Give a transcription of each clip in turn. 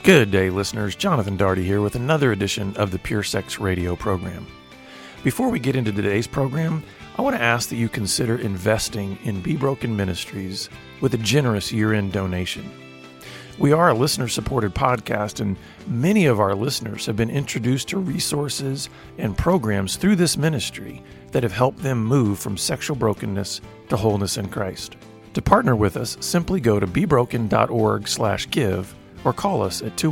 Good day, listeners. Jonathan Daugherty here with another edition of the Pure Sex Radio program. Before we get into today's program, I want to ask that you consider investing in Be Broken Ministries with a generous year-end donation. We are a listener-supported podcast, and many of our listeners have been introduced to resources and programs through this ministry that have helped them move from sexual brokenness to wholeness in Christ. To partner with us, simply go to bebroken.org/give or call us at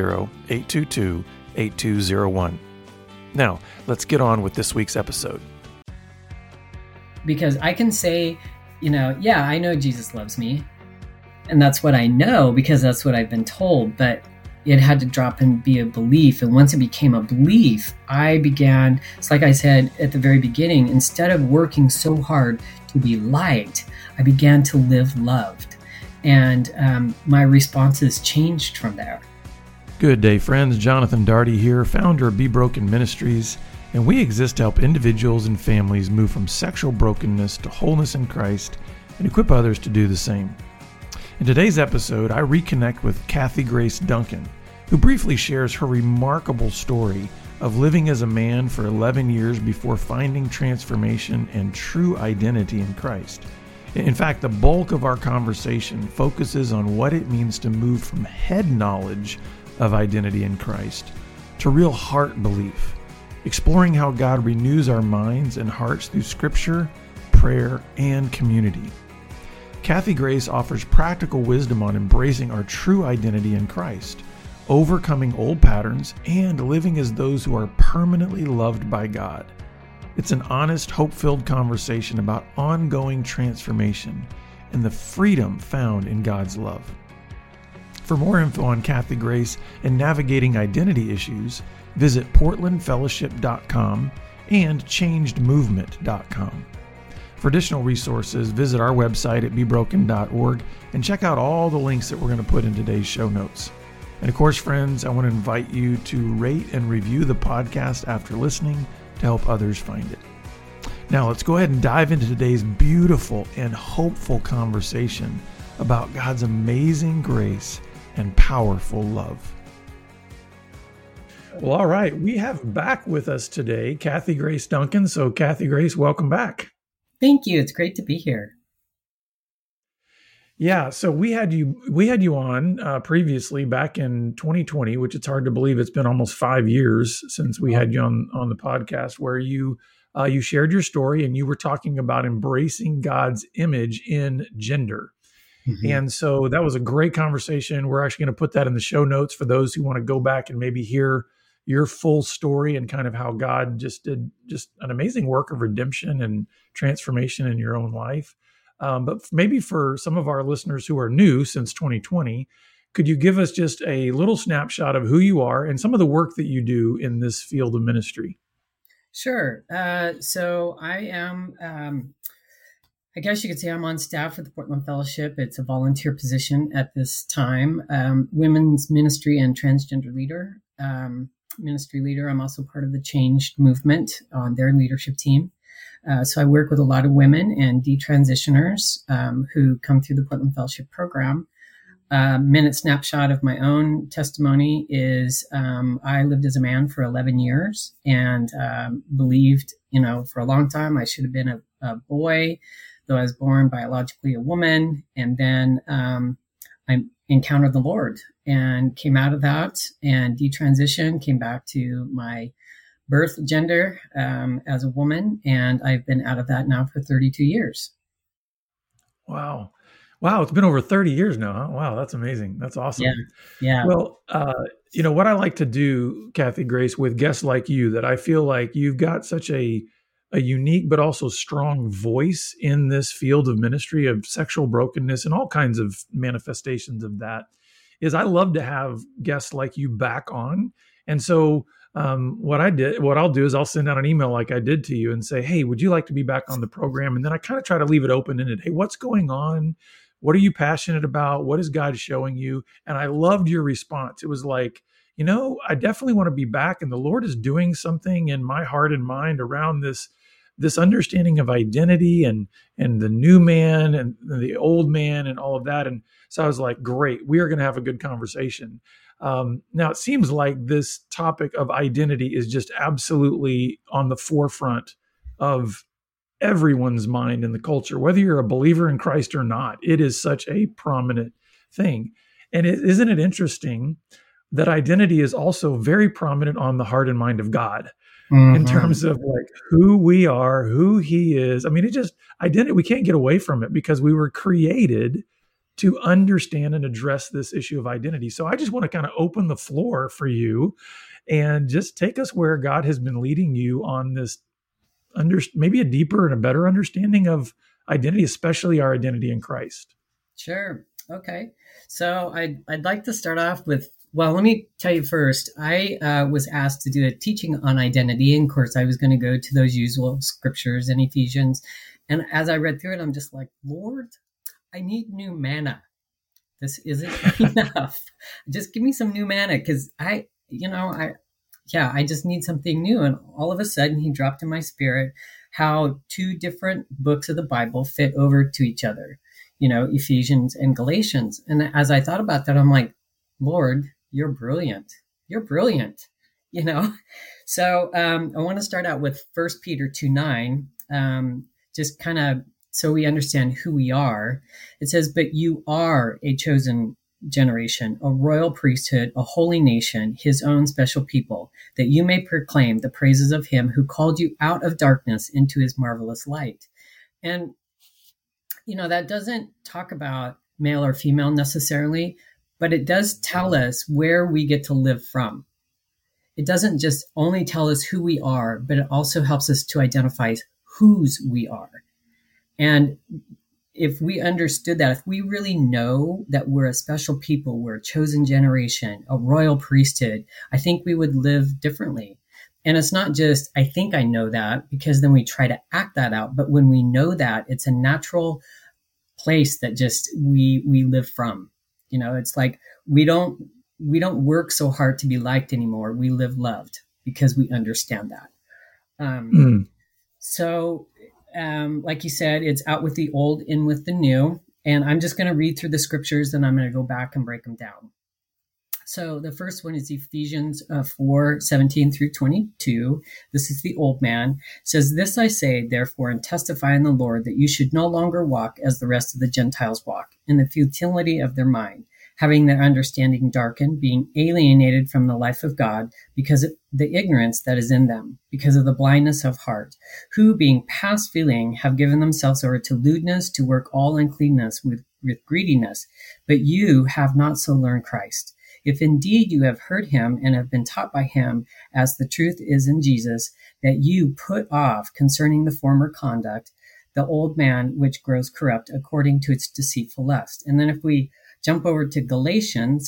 210-822-8201. Now, let's get on with this week's episode. Because I can say, I know Jesus loves me. And that's what I know because that's what I've been told. But it had to drop and be a belief. And once it became a belief, I began, it's like I said at the very beginning, instead of working so hard to be liked, I began to live loved. And my responses changed from there. Good day, friends. Jonathan Daugherty here, founder of Be Broken Ministries, and we exist to help individuals and families move from sexual brokenness to wholeness in Christ and equip others to do the same. In today's episode, I reconnect with Kathy Grace Duncan, who briefly shares her remarkable story of living as a man for 11 years before finding transformation and true identity in Christ. In fact, the bulk of our conversation focuses on what it means to move from head knowledge of identity in Christ to real heart belief, exploring how God renews our minds and hearts through Scripture, prayer, and community. Kathy Grace offers practical wisdom on embracing our true identity in Christ, overcoming old patterns, and living as those who are permanently loved by God. It's an honest, hope-filled conversation about ongoing transformation and the freedom found in God's love. For more info on Kathy Grace and navigating identity issues, visit portlandfellowship.com and changedmovement.com. For additional resources, visit our website at bebroken.org and check out all the links that we're going to put in today's show notes. And of course, friends, I want to invite you to rate and review the podcast after listening to help others find it. Now, let's go ahead and dive into today's beautiful and hopeful conversation about God's amazing grace and powerful love. Well, all right. We have back with us today Kathy Grace Duncan. So, Kathy Grace, welcome back. Thank you. It's great to be here. Yeah, so we had you on previously back in 2020, which it's hard to believe it's been almost 5 years since we had you on the podcast, where you shared your story and you were talking about embracing God's image in gender. Mm-hmm. And so that was a great conversation. We're actually going to put that in the show notes for those who want to go back and maybe hear your full story and kind of how God just did just an amazing work of redemption and transformation in your own life. But maybe for some of our listeners who are new since 2020, could you give us just a little snapshot of who you are and some of the work that you do in this field of ministry? Sure. So I am, I guess you could say I'm on staff with the Portland Fellowship. It's a volunteer position at this time, women's ministry and transgender leader, ministry leader. I'm also part of the Changed Movement on their leadership team. So I work with a lot of women and detransitioners who come through the Portland Fellowship program. Minute snapshot of my own testimony is I lived as a man for 11 years and believed, for a long time I should have been a boy, though I was born biologically a woman. And then I encountered the Lord and came out of that and detransitioned, came back to my birth gender as a woman, and I've been out of that now for 32 years. Wow. It's been over 30 years now. Huh? Wow, that's amazing. That's awesome. Yeah. Well, what I like to do, Kathy Grace, with guests like you, that I feel like you've got such a unique but also strong voice in this field of ministry of sexual brokenness and all kinds of manifestations of that, is I love to have guests like you back on. And so what I'll do is I'll send out an email like I did to you and say, hey, would you like to be back on the program? And then I kind of try to leave it open-ended. Hey, what's going on? What are you passionate about? What is God showing you? And I loved your response. It was like, I definitely want to be back. And the Lord is doing something in my heart and mind around this this understanding of identity and the new man and the old man and all of that. And so I was like, great, we are going to have a good conversation. Now it seems like this topic of identity is just absolutely on the forefront of everyone's mind in the culture, whether you're a believer in Christ or not. It is such a prominent thing. And isn't it interesting that identity is also very prominent on the heart and mind of God in terms of like who we are, who he is. I mean, identity, we can't get away from it because we were created to understand and address this issue of identity. So I just want to kind of open the floor for you and just take us where God has been leading you on this, maybe a deeper and a better understanding of identity, especially our identity in Christ. Sure. Okay. So I'd like to start off with, well, let me tell you first, I was asked to do a teaching on identity. And of course, I was going to go to those usual scriptures in Ephesians. And as I read through it, I'm just like, Lord, I need new manna. This isn't enough. Just give me some new manna because I just need something new. And all of a sudden he dropped in my spirit how two different books of the Bible fit over to each other, Ephesians and Galatians. And as I thought about that, I'm like, Lord, you're brilliant. You're brilliant, So I want to start out with 1 Peter 2:9, just kind of so we understand who we are. It says, but you are a chosen generation, a royal priesthood, a holy nation, his own special people, that you may proclaim the praises of him who called you out of darkness into his marvelous light. And, that doesn't talk about male or female necessarily, but it does tell us where we get to live from. It doesn't just only tell us who we are, but it also helps us to identify whose we are. And if we understood that, if we really know that we're a special people, we're a chosen generation, a royal priesthood, I think we would live differently. And it's not just, I think I know that, because then we try to act that out. But when we know that, it's a natural place that just we live from. It's like we don't work so hard to be liked anymore. We live loved because we understand that. So like you said, it's out with the old, in with the new. And I'm just going to read through the scriptures, and I'm going to go back and break them down. So the first one is Ephesians 4:17-22. This is the old man. It says, this I say, therefore, and testify in the Lord, that you should no longer walk as the rest of the Gentiles walk, in the futility of their mind, having their understanding darkened, being alienated from the life of God because of the ignorance that is in them, because of the blindness of heart, who, being past feeling, have given themselves over to lewdness, to work all uncleanness with greediness. But you have not so learned Christ. If indeed you have heard him and have been taught by him, as the truth is in Jesus, that you put off concerning the former conduct, the old man which grows corrupt according to its deceitful lust. And then if we jump over to Galatians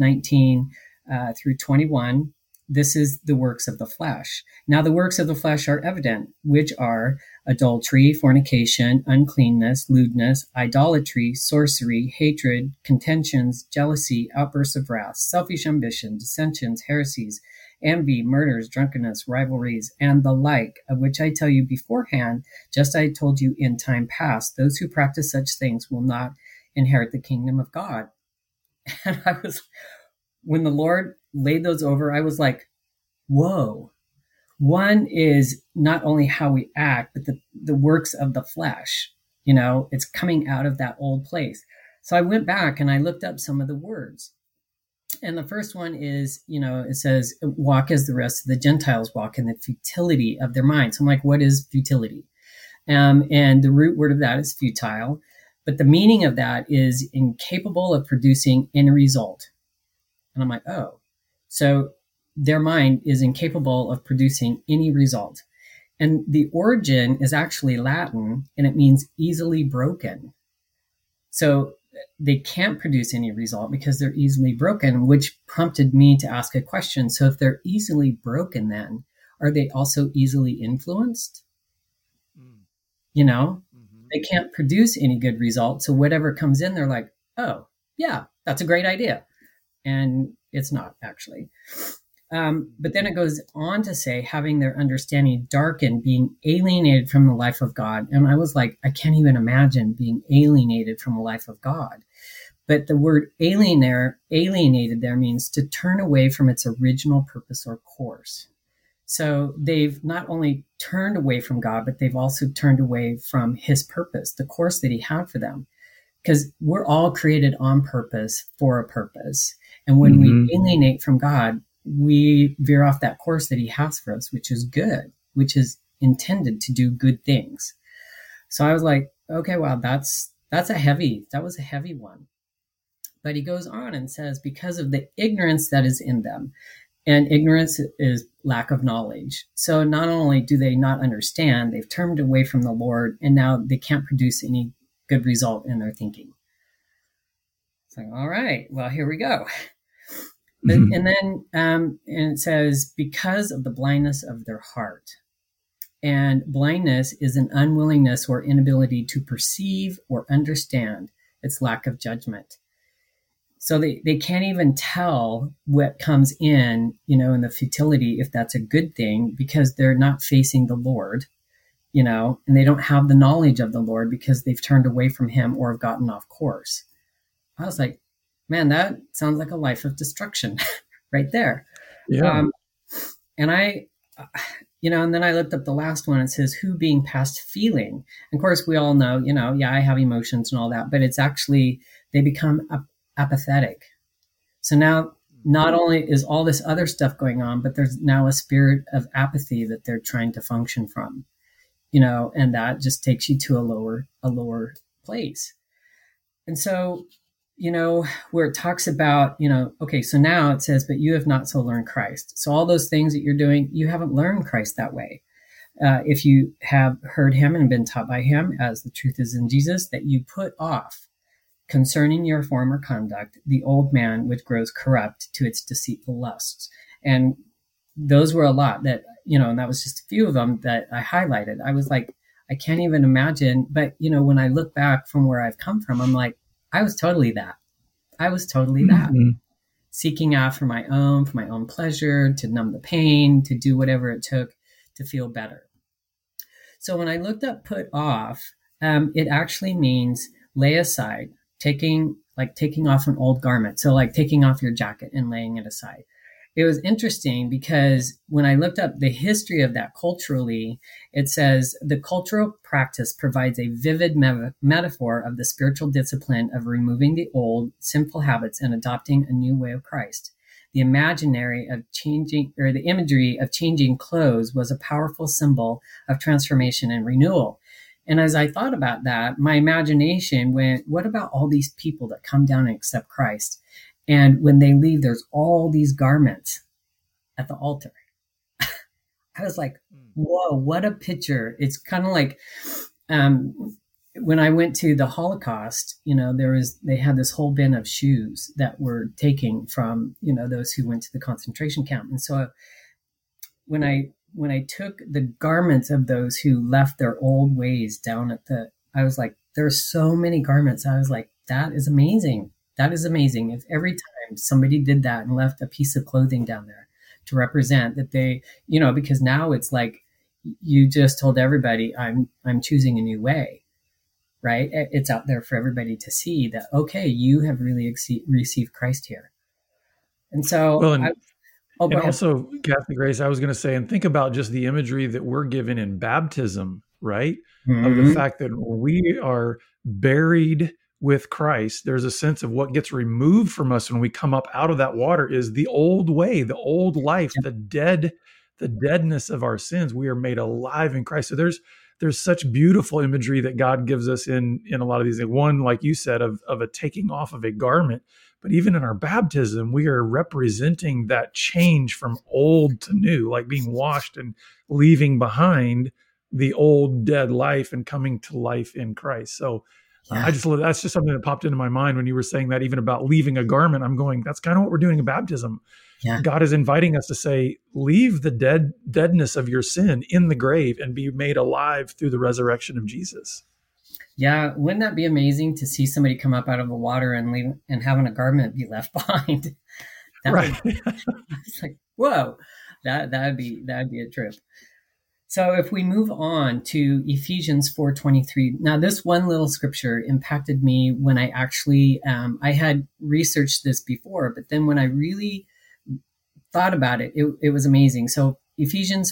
5:19-21, this is the works of the flesh. Now the works of the flesh are evident, which are adultery, fornication, uncleanness, lewdness, idolatry, sorcery, hatred, contentions, jealousy, outbursts of wrath, selfish ambition, dissensions, heresies, envy, murders, drunkenness, rivalries, and the like, of which I tell you beforehand, just as I told you in time past, those who practice such things will not inherit the kingdom of God. And when the Lord laid those over, I was like, whoa. One is not only how we act, but the works of the flesh. It's coming out of that old place. So I went back and I looked up some of the words. And the first one is, it says, walk as the rest of the Gentiles walk, in the futility of their minds. So I'm like, what is futility? And the root word of that is futile. But the meaning of that is incapable of producing any result. And I'm like, oh, so their mind is incapable of producing any result. And the origin is actually Latin, and it means easily broken. So they can't produce any result because they're easily broken, which prompted me to ask a question. So if they're easily broken, then are they also easily influenced? They can't produce any good result. So whatever comes in, they're like, oh, yeah, that's a great idea. And it's not actually. But then it goes on to say, having their understanding darkened, being alienated from the life of God. And I was like, I can't even imagine being alienated from the life of God. But the word alienated there means to turn away from its original purpose or course. So they've not only turned away from God, but they've also turned away from his purpose, the course that he had for them. Because we're all created on purpose for a purpose. And when we alienate from God, we veer off that course that he has for us, which is good, which is intended to do good things. So I was like, okay, wow, that was a heavy one. But he goes on and says, because of the ignorance that is in them, and ignorance is lack of knowledge. So not only do they not understand, they've turned away from the Lord, and now they can't produce any good result in their thinking. It's like, all right, well, here we go. And then and it says, because of the blindness of their heart. And blindness is an unwillingness or inability to perceive or understand. It's lack of judgment. So they can't even tell what comes in the futility, if that's a good thing, because they're not facing the Lord, and they don't have the knowledge of the Lord because they've turned away from him or have gotten off course. I was like, man, that sounds like a life of destruction right there. Yeah. And and then I looked up the last one. It says, who being past feeling. And of course, we all know, I have emotions and all that, but it's actually, they become apathetic. So now not only is all this other stuff going on, but there's now a spirit of apathy that they're trying to function from, and that just takes you to a lower place. And so, where it talks about, okay, so now it says, but you have not so learned Christ. So all those things that you're doing, you haven't learned Christ that way. If you have heard him and been taught by him, as the truth is in Jesus, that you put off concerning your former conduct, the old man which grows corrupt to its deceitful lusts. And those were a lot that, and that was just a few of them that I highlighted. I was like, I can't even imagine. But, when I look back from where I've come from, I'm like, I was totally that. Seeking after my own pleasure, to numb the pain, to do whatever it took to feel better. So when I looked up put off, it actually means lay aside, taking off an old garment. So like taking off your jacket and laying it aside. It was interesting because when I looked up the history of that culturally, it says the cultural practice provides a vivid metaphor of the spiritual discipline of removing the old sinful habits and adopting a new way of Christ. The imagery of changing clothes was a powerful symbol of transformation and renewal. And as I thought about that, my imagination went, what about all these people that come down and accept Christ? And when they leave, there's all these garments at the altar. I was like, whoa, what a picture. It's kind of like when I went to the Holocaust, they had this whole bin of shoes that were taken from, those who went to the concentration camp. And so when I took the garments of those who left their old ways down I was like, there's so many garments. I was like, that is amazing. That is amazing. If every time somebody did that and left a piece of clothing down there to represent that they, because now it's like you just told everybody, I'm choosing a new way, right? It's out there for everybody to see that, okay, you have really received Christ here. And so, and also, Catholic Grace, I was going to say, and think about just the imagery that we're given in baptism, right? Mm-hmm. Of the fact that we are buried with Christ. There's a sense of what gets removed from us when we come up out of that water is the old way, the old life, the deadness of our sins. We are made alive in Christ. So there's such beautiful imagery that God gives us in a lot of these. One, like you said, of a taking off of a garment. But even in our baptism, we are representing that change from old to new, like being washed and leaving behind the old dead life and coming to life in Christ. So that's just something that popped into my mind when you were saying that, even about leaving a garment. I'm going, that's kind of what we're doing in baptism. Yeah. God is inviting us to say, leave the deadness of your sin in the grave and be made alive through the resurrection of Jesus. Yeah. Wouldn't that be amazing to see somebody come up out of the water and leave and having a garment be left behind? Right. It's like, Whoa, that'd be a trip. So if we move on to Ephesians 4:23, now this one little scripture impacted me when I actually I had researched this before, but then when I really thought about it, it was amazing. So Ephesians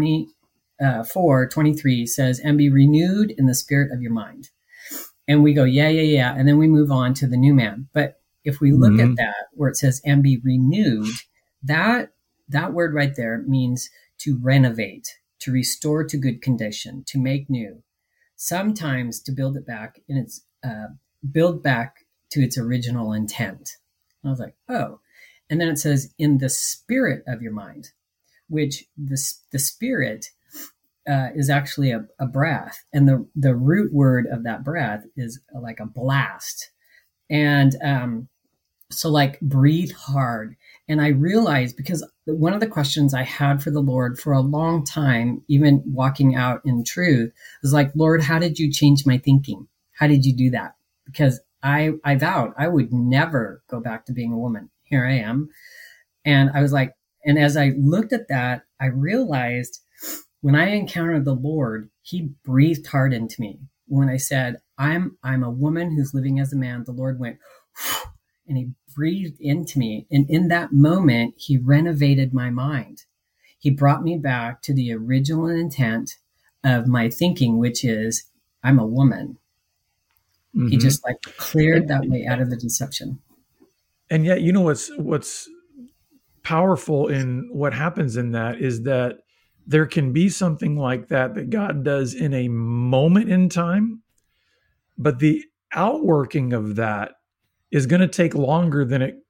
4:23 says, "And be renewed in the spirit of your mind." And we go, yeah, yeah, yeah, and then we move on to the new man. But if we look at that where it says "and be renewed," that word right there means to renovate, to restore to good condition, to make new, sometimes to build it back in its build back to its original intent. And I was like, oh. And then it says in the spirit of your mind, which the spirit is actually a breath, and the root word of that breath is like a blast. And so like breathe hard. And I realized, because one of the questions I had for the Lord for a long time, even walking out in truth, was like, Lord, how did you change my thinking? How did you do that? Because I vowed I would never go back to being a woman. Here I am. And I was like, and as I looked at that, I realized when I encountered the Lord, he breathed hard into me. When I said, I'm a woman who's living as a man, the Lord went, whew, and he breathed into me. And in that moment, he renovated my mind. He brought me back to the original intent of my thinking, which is, I'm a woman. Mm-hmm. He just like cleared that way out of the deception. And yet, you know, what's powerful in what happens in that is that there can be something like that God does in a moment in time, but the outworking of that is going to take longer than it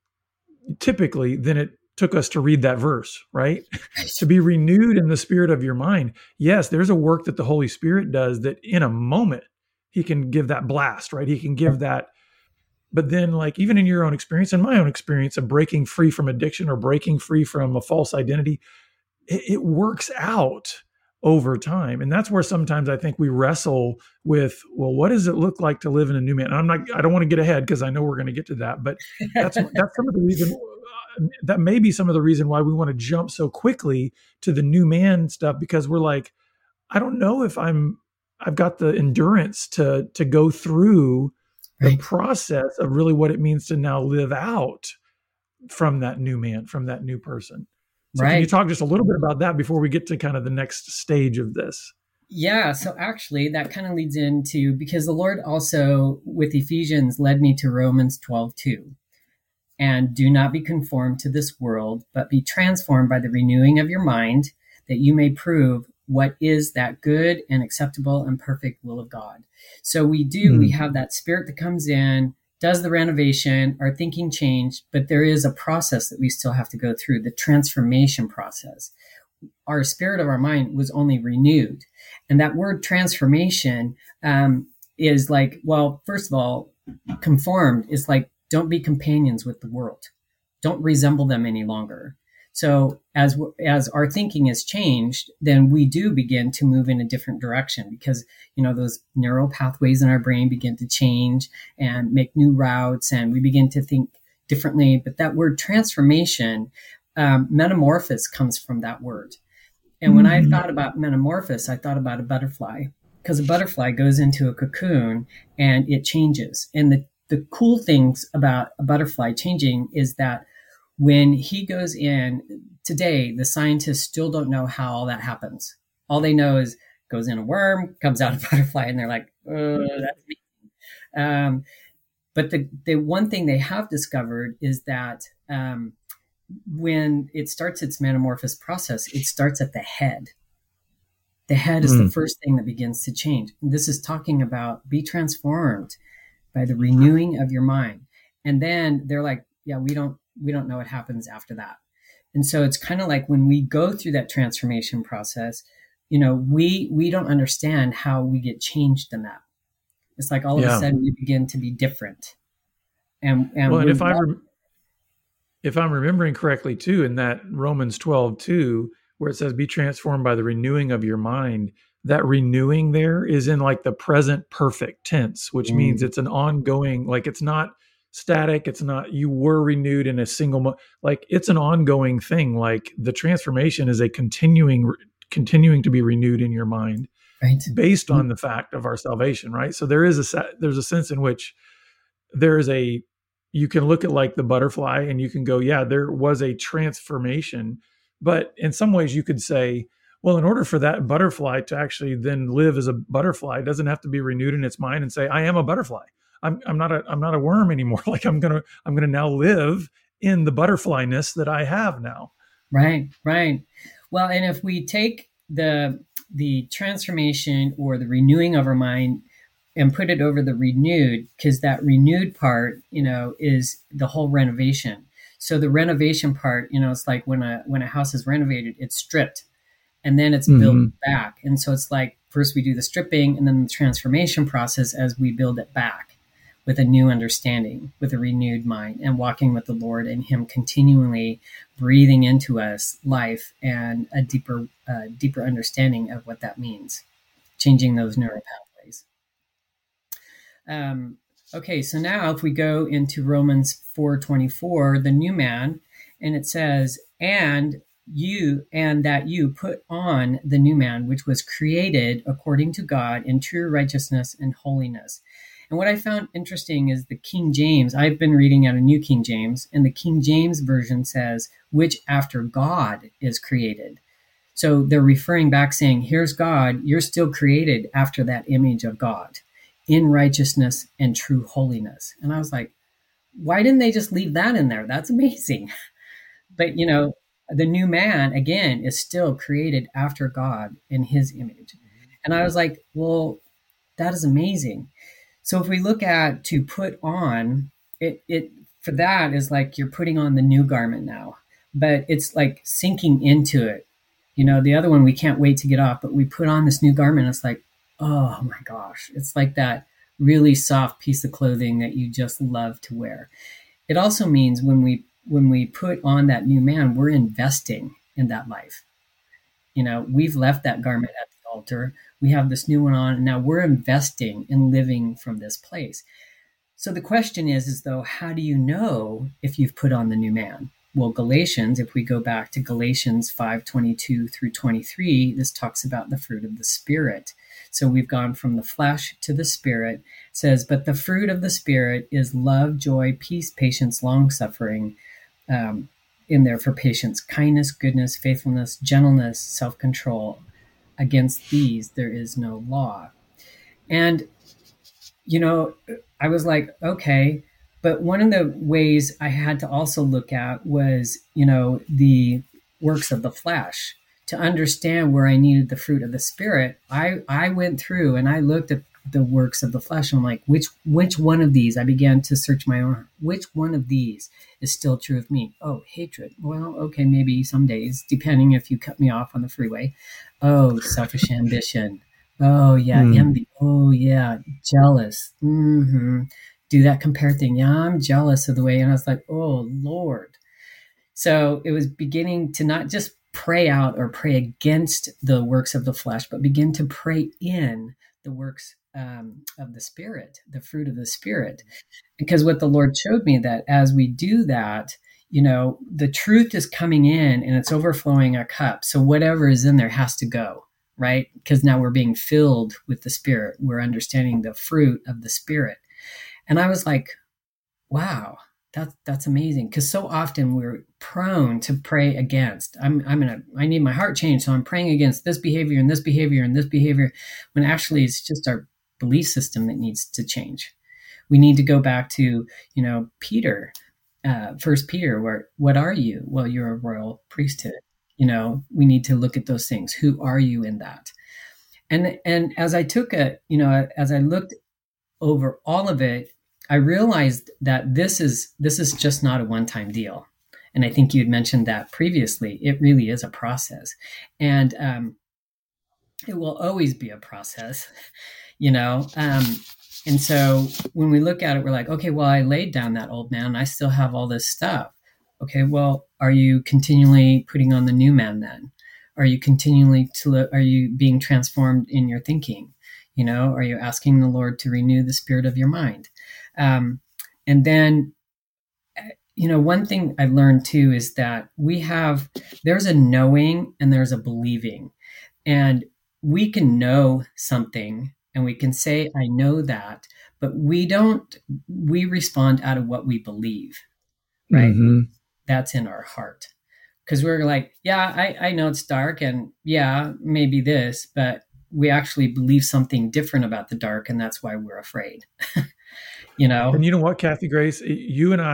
took us to read that verse, right? To be renewed in the spirit of your mind. Yes, there's a work that the Holy Spirit does that in a moment he can give that blast, right? He can give that. But then, like, even in your own experience and my own experience of breaking free from addiction or breaking free from a false identity, it works out over time. And that's where sometimes I think we wrestle with, well, what does it look like to live in a new man? And I don't want to get ahead because I know we're going to get to that, but that's some of the reason, that may be some of the reason why we want to jump so quickly to the new man stuff, because we're like, I don't know if I've got the endurance to go through the process of really what it means to now live out from that new man, from that new person. So can you talk just a little bit about that before we get to kind of the next stage of this? Yeah. So actually that kind of leads into, because the Lord also with Ephesians led me to Romans 12:2. And do not be conformed to this world, but be transformed by the renewing of your mind, that you may prove what is that good and acceptable and perfect will of God. So we have that spirit that comes in, does the renovation, our thinking changed, but there is a process that we still have to go through, the transformation process. Our spirit of our mind was only renewed. And that word transformation is like, well, first of all, conformed is like, don't be companions with the world. Don't resemble them any longer. So as our thinking has changed, then we do begin to move in a different direction, because, you know, those neural pathways in our brain begin to change and make new routes, and we begin to think differently. But that word transformation, metamorphosis, comes from that word. And when I thought about metamorphosis, I thought about a butterfly, because a butterfly goes into a cocoon and it changes. And the cool things about a butterfly changing is that when he goes in, today, the scientists still don't know how all that happens. All they know is goes in a worm, comes out a butterfly, and they're like, that's me. But the one thing they have discovered is that when it starts its metamorphosis process, it starts at the head. The head is the first thing that begins to change. And this is talking about be transformed by the renewing of your mind. And then they're like, yeah, we don't know what happens after that. And so it's kind of like when we go through that transformation process, you know, we don't understand how we get changed in that. It's like all of a sudden we begin to be different. And if I'm remembering correctly too, in that Romans 12:2, where it says be transformed by the renewing of your mind, that renewing there is in like the present perfect tense, which means it's an ongoing, like it's not static. It's not, you were renewed in a single, like it's an ongoing thing. Like the transformation is a continuing to be renewed in your mind, right, based on the fact of our salvation. Right. So there's a sense in which you can look at like the butterfly and you can go, yeah, there was a transformation. But in some ways you could say, well, in order for that butterfly to actually then live as a butterfly, it doesn't have to be renewed in its mind and say, I am a butterfly. I'm not a worm anymore. Like I'm gonna now live in the butterflyness that I have now. right, right. Well, and if we take the transformation or the renewing of our mind and put it over the renewed, because that renewed part, is the whole renovation. So the renovation part, it's like when a house is renovated, it's stripped and then it's built back. And so it's like first we do the stripping and then the transformation process as we build it back with a new understanding, with a renewed mind, and walking with the Lord and Him continually breathing into us life and a deeper understanding of what that means, changing those neural pathways. Okay, so now if we go into Romans 4:24, the new man, and it says, and that you put on the new man, which was created according to God in true righteousness and holiness. And what I found interesting is the King James. I've been reading out a New King James, and the King James version says, which after God is created. So they're referring back saying, here's God, you're still created after that image of God in righteousness and true holiness. And I was like, why didn't they just leave that in there? That's amazing. But, the new man, again, is still created after God in His image. And I was like, well, that is amazing. So if we look at to put on, it for that is like you're putting on the new garment now, but it's like sinking into it. The other one we can't wait to get off, but we put on this new garment. It's like, oh my gosh, it's like that really soft piece of clothing that you just love to wear. It also means when we put on that new man, we're investing in that life. We've left that garment at the altar. We have this new one on, and now we're investing in living from this place. So the question is though, how do you know if you've put on the new man? Well, Galatians, if we go back to Galatians 5:22 through 23, this talks about the fruit of the Spirit. So we've gone from the flesh to the Spirit. It says, but the fruit of the Spirit is love, joy, peace, patience, long-suffering, in there for patience, kindness, goodness, faithfulness, gentleness, self-control. Against these, there is no law. And, I was like, okay, but one of the ways I had to also look at was, the works of the flesh. To understand where I needed the fruit of the Spirit, I went through and I looked at the works of the flesh. And I'm like, which one of these? I began to search my own. Which one of these is still true of me? Oh, hatred. Well, okay, maybe some days, depending if you cut me off on the freeway. Oh, selfish ambition. Oh, yeah, envy. Oh, yeah, jealous. Do that compare thing. Yeah, I'm jealous of the way. And I was like, oh, Lord. So it was beginning to not just pray out or pray against the works of the flesh, but begin to pray in the works of the Spirit, the fruit of the Spirit. Because what the Lord showed me that as we do that, the truth is coming in and it's overflowing our cup. So whatever is in there has to go, right? Because now we're being filled with the Spirit. We're understanding the fruit of the Spirit. And I was like, wow, that's amazing. Because so often we're prone to pray against. I need my heart changed, so I'm praying against this behavior and this behavior and this behavior, when actually it's just our belief system that needs to change. We need to go back to, Peter, 1 Peter, where, what are you? Well, you're a royal priesthood. We need to look at those things. Who are you in that? And as I took as I looked over all of it, I realized that this is just not a one-time deal. And I think you'd mentioned that previously. It really is a process. And it will always be a process, and so when we look at it, we're like, okay, well, I laid down that old man. I still have all this stuff. Okay, well, are you continually putting on the new man then? Are you are you being transformed in your thinking? Are you asking the Lord to renew the spirit of your mind? And then, one thing I learned too is that there's a knowing and there's a believing. And we can know something and we can say, I know that, but we respond out of what we believe, right? Mm-hmm. That's in our heart. Because we're like, yeah, I know it's dark and yeah, maybe this, but we actually believe something different about the dark. And that's why we're afraid, And you know what, Kathy Grace, you and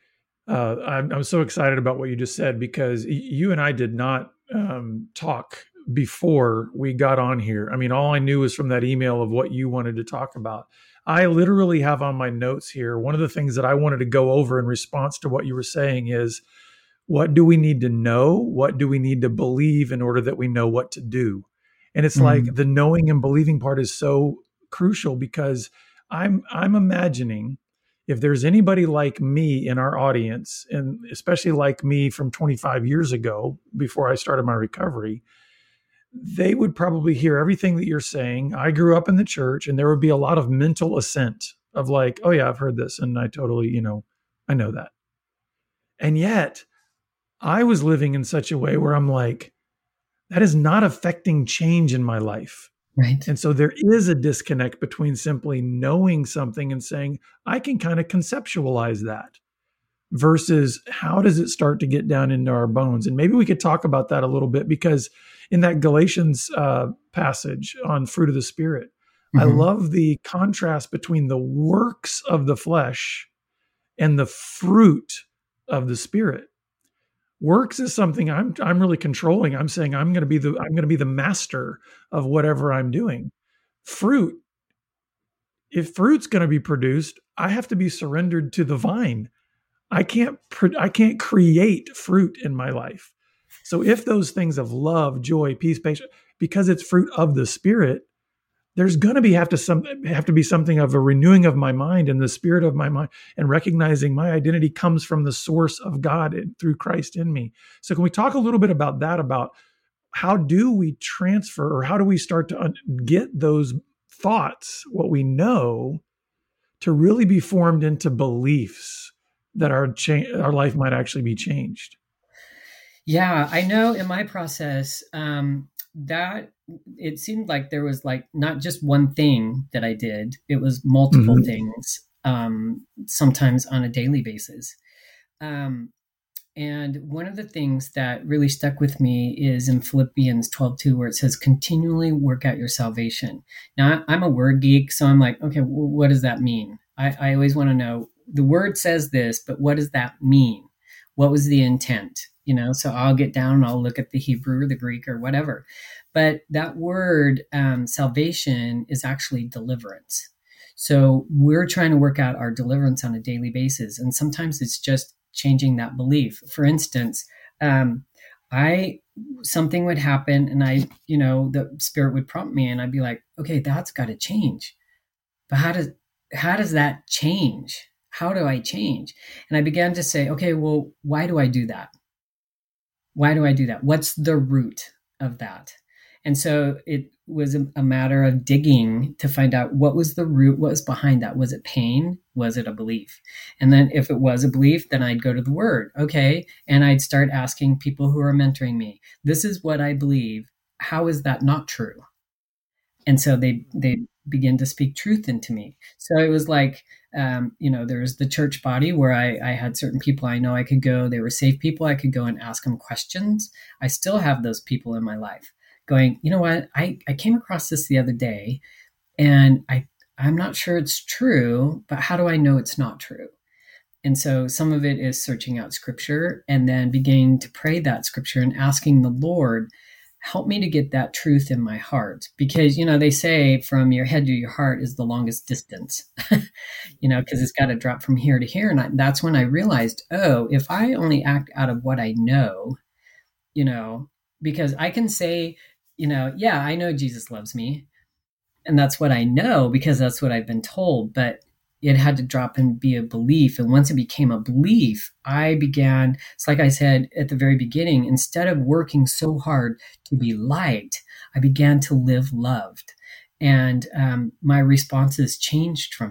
I'm so excited about what you just said, because you and I did not talk before we got on here. I mean, all I knew was from that email of what you wanted to talk about. I literally have on my notes here, one of the things that I wanted to go over in response to what you were saying is, what do we need to know? What do we need to believe in order that we know what to do? And it's like the knowing and believing part is so crucial, because I'm imagining if there's anybody like me in our audience, and especially like me from 25 years ago before I started my recovery, they would probably hear everything that you're saying. I grew up in the church, and there would be a lot of mental assent of like, oh yeah, I've heard this and I totally, I know that. And yet I was living in such a way where I'm like, that is not affecting change in my life. Right. And so there is a disconnect between simply knowing something and saying, I can kind of conceptualize that, versus how does it start to get down into our bones? And maybe we could talk about that a little bit, because in that Galatians passage on fruit of the Spirit, I love the contrast between the works of the flesh and the fruit of the Spirit. Works is something I'm really controlling. I'm saying I'm going to be the master of whatever I'm doing. Fruit, if fruit's going to be produced, I have to be surrendered to the vine. I can't create fruit in my life. So if those things of love, joy, peace, patience, because it's fruit of the Spirit, there's going to have to be something of a renewing of my mind and the spirit of my mind, and recognizing my identity comes from the source of God through Christ in me. So can we talk a little bit about that, about how do we transfer, or how do we start to get those thoughts, what we know, to really be formed into beliefs that our life might actually be changed? Yeah, I know in my process, that it seemed like there was like not just one thing that I did, it was multiple things, sometimes on a daily basis. And one of the things that really stuck with me is in Philippians 12:2, where it says, continually work out your salvation. Now, I'm a word geek, so I'm like, okay, well, what does that mean? I always want to know, the word says this, but what does that mean? What was the intent? So I'll get down and I'll look at the Hebrew or the Greek or whatever. But that word, salvation, is actually deliverance. So we're trying to work out our deliverance on a daily basis. And sometimes it's just changing that belief. For instance, something would happen and the Spirit would prompt me and I'd be like, okay, that's got to change. But how does that change? How do I change? And I began to say, okay, well, why do I do that? Why do I do that? What's the root of that? And so it was a matter of digging to find out what was the root, what was behind that. Was it pain? Was it a belief? And then if it was a belief, then I'd go to the word. Okay. And I'd start asking people who are mentoring me, this is what I believe. How is that not true? And so they begin to speak truth into me. So it was like, there's the church body where I had certain people I know I could go. They were safe people. I could go and ask them questions. I still have those people in my life going, you know what? I came across this the other day and I'm not sure it's true, but how do I know it's not true? And so some of it is searching out scripture and then beginning to pray that scripture and asking the Lord, help me to get that truth in my heart. Because, they say from your head to your heart is the longest distance, because it's got to drop from here to here. And that's when I realized, if I only act out of what I know, because I can say, yeah, I know Jesus loves me. And that's what I know because that's what I've been told. But it had to drop and be a belief. And once it became a belief, it's like I said at the very beginning, instead of working so hard to be liked, I began to live loved. And my responses changed from there.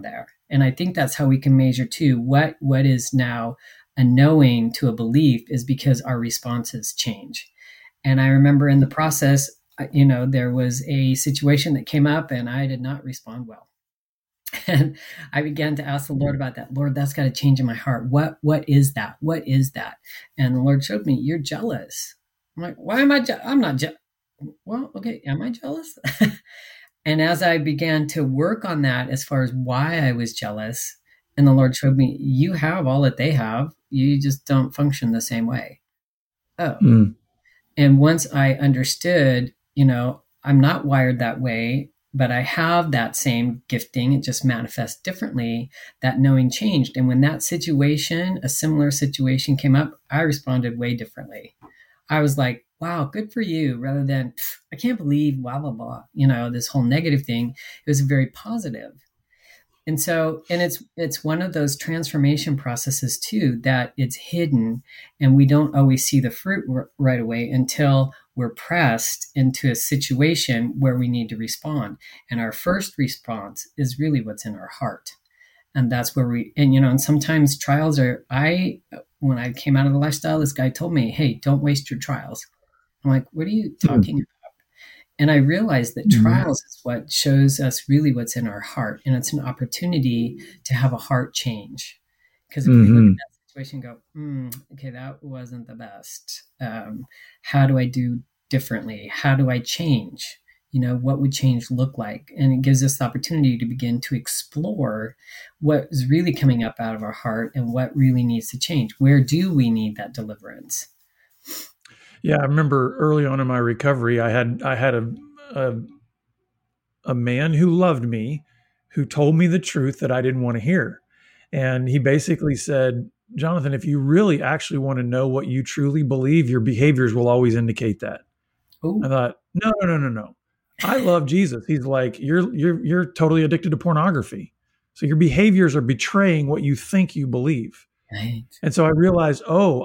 And I think that's how we can measure too. What is now a knowing to a belief is because our responses change. And I remember in the process, there was a situation that came up and I did not respond well. And I began to ask the Lord about that. Lord, that's got to change in my heart. What is that? What is that? And the Lord showed me, you're jealous. I'm like, why am I I'm not jealous. Well, okay, am I jealous? And as I began to work on that, as far as why I was jealous, and the Lord showed me, you have all that they have. You just don't function the same way. Oh. And once I understood, I'm not wired that way, but I have that same gifting. It just manifests differently. That knowing changed. And when that situation, a similar situation came up, I responded way differently. I was like, wow, good for you, rather than, I can't believe, blah, blah, blah, this whole negative thing. It was very positive. And so, and it's one of those transformation processes too, that it's hidden and we don't always see the fruit right away until we're pressed into a situation where we need to respond. And our first response is really what's in our heart. And that's where and sometimes trials when I came out of the lifestyle, this guy told me, hey, don't waste your trials. I'm like, what are you talking about? And I realized that trials is what shows us really what's in our heart. And it's an opportunity to have a heart change. Because if we look at that situation and go, okay, that wasn't the best. How do I do differently? How do I change? What would change look like? And it gives us the opportunity to begin to explore what is really coming up out of our heart and what really needs to change. Where do we need that deliverance? Yeah, I remember early on in my recovery, I had a man who loved me, who told me the truth that I didn't want to hear. And he basically said, Jonathan, if you really actually want to know what you truly believe, your behaviors will always indicate that. Ooh. I thought, no. I love Jesus. He's like, you're totally addicted to pornography. So your behaviors are betraying what you think you believe. Right. And so I realized,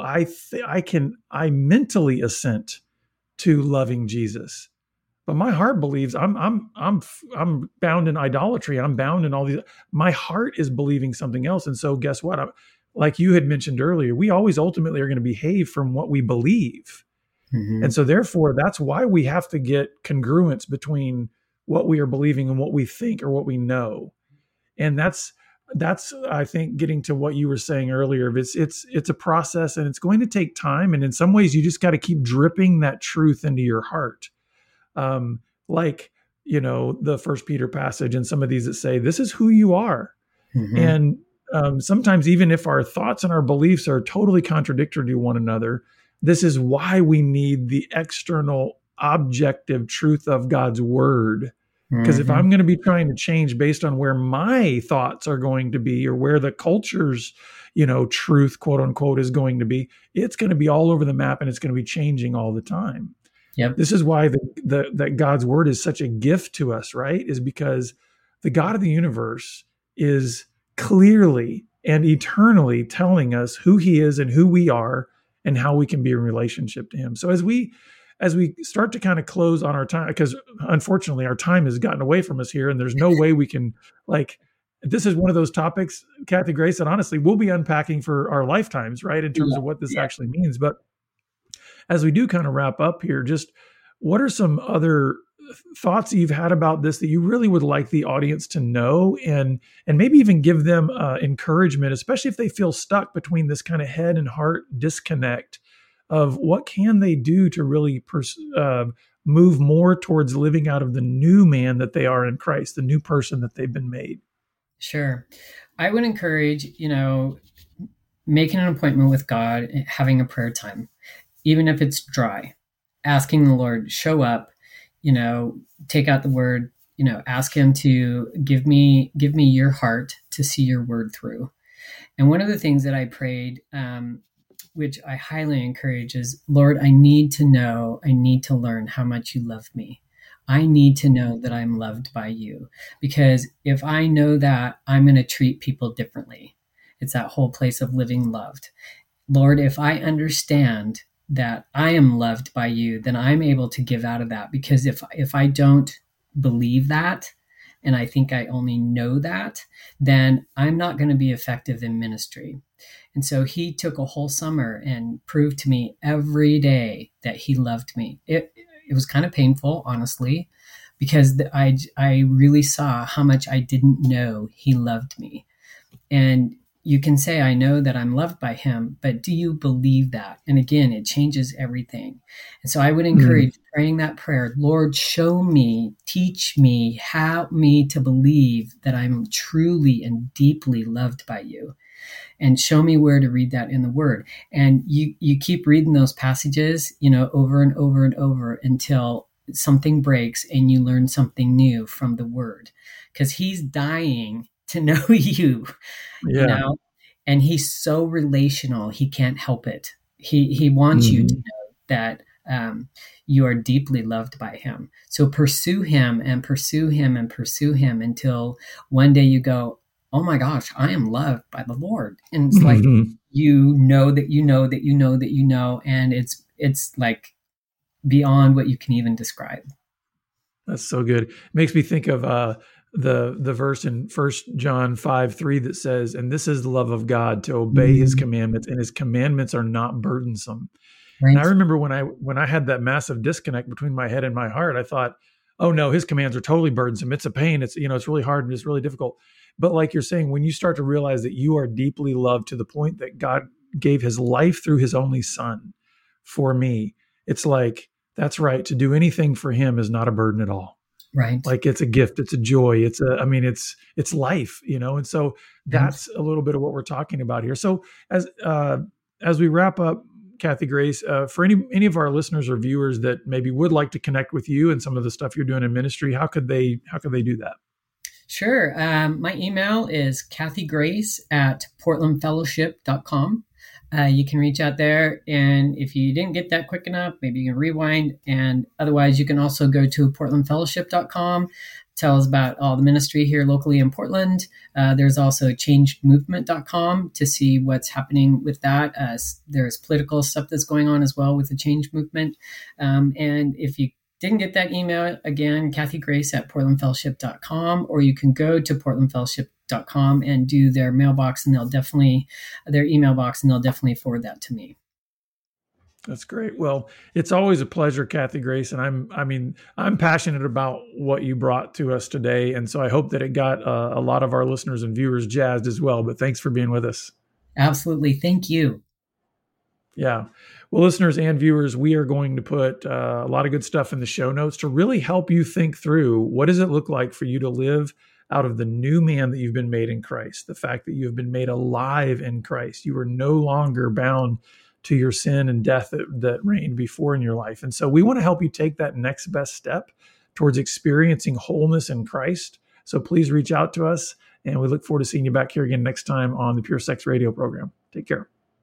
I mentally assent to loving Jesus, but my heart believes I'm bound in idolatry. I'm bound in all these. My heart is believing something else. And so guess what? Like you had mentioned earlier, we always ultimately are going to behave from what we believe. Mm-hmm. And so therefore, that's why we have to get congruence between what we are believing and what we think or what we know. And that's I think getting to what you were saying earlier. It's a process and it's going to take time. And in some ways you just got to keep dripping that truth into your heart. Like, the First Peter passage and some of these that say, this is who you are. Mm-hmm. And sometimes even if our thoughts and our beliefs are totally contradictory to one another, this is why we need the external objective truth of God's word. Because if I'm going to be trying to change based on where my thoughts are going to be or where the culture's, truth, quote unquote, is going to be, it's going to be all over the map and it's going to be changing all the time. Yep. This is why that God's word is such a gift to us, right? Is because the God of the universe is clearly and eternally telling us who he is and who we are and how we can be in relationship to him. So as we start to kind of close on our time, because unfortunately our time has gotten away from us here and there's no way we can, this is one of those topics, Kathy Grace, that honestly we'll be unpacking for our lifetimes, right? In terms of what this actually means. But as we do kind of wrap up here, just what are some other thoughts that you've had about this that you really would like the audience to know and maybe even give them encouragement, especially if they feel stuck between this kind of head and heart disconnect of what can they do to really move more towards living out of the new man that they are in Christ, the new person that they've been made? Sure. I would encourage, making an appointment with God, having a prayer time, even if it's dry, asking the Lord, show up, take out the word, ask him to give me your heart to see your word through. And one of the things that I prayed, which I highly encourage, is, Lord, I need to learn how much you love me. I need to know that I'm loved by you, because if I know that, I'm going to treat people differently. It's that whole place of living loved. Lord, if I understand that I am loved by you, then I'm able to give out of that. Because if I don't believe that, and I think I only know that, then I'm not going to be effective in ministry. And so he took a whole summer and proved to me every day that he loved me. It was kind of painful, honestly, because I really saw how much I didn't know he loved me. And you can say, I know that I'm loved by him, but do you believe that? And again, it changes everything. And so I would encourage praying that prayer, Lord, show me, teach me, help me to believe that I'm truly and deeply loved by you. And show me where to read that in the word. And you keep reading those passages, over and over and over until something breaks and you learn something new from the word. Because he's dying to know you, and he's so relational, he can't help it. He wants you to know that you are deeply loved by him. So pursue him and pursue him and pursue him until one day you go, oh my gosh, I am loved by the Lord. And it's like, you know that you know that you know that you know, and it's like beyond what you can even describe. That's so good. It makes me think of the verse in 1 John 5:3 that says, and this is the love of God, to obey his commandments, and his commandments are not burdensome. Right. And I remember when I had that massive disconnect between my head and my heart, I thought, oh no, his commands are totally burdensome. It's a pain. It's really hard and it's really difficult. But like you're saying, when you start to realize that you are deeply loved to the point that God gave his life through his only son for me, it's like, that's right. To do anything for him is not a burden at all. Right. Like it's a gift. It's a joy. It's life, And so that's a little bit of what we're talking about here. So as we wrap up, Kathy Grace, for any of our listeners or viewers that maybe would like to connect with you and some of the stuff you're doing in ministry, how could they do that? Sure. My email is kathygrace@portlandfellowship.com. You can reach out there. And if you didn't get that quick enough, maybe you can rewind. And otherwise, you can also go to portlandfellowship.com. Tell us about all the ministry here locally in Portland. There's also changemovement.com to see what's happening with that. There's political stuff that's going on as well with the Change Movement. And if you didn't get that email, again, kathygrace@portlandfellowship.com, or you can go to portlandfellowship.com and do their mailbox, and their email box, and they'll definitely forward that to me. That's great. Well, it's always a pleasure, Kathy Grace, and I'm passionate about what you brought to us today, and so I hope that it got a lot of our listeners and viewers jazzed as well. But thanks for being with us. Absolutely, thank you. Yeah. Well, listeners and viewers, we are going to put a lot of good stuff in the show notes to really help you think through what does it look like for you to live out of the new man that you've been made in Christ, the fact that you have been made alive in Christ. You are no longer bound to your sin and death that reigned before in your life. And so we want to help you take that next best step towards experiencing wholeness in Christ. So please reach out to us, and we look forward to seeing you back here again next time on the Pure Sex Radio program. Take care.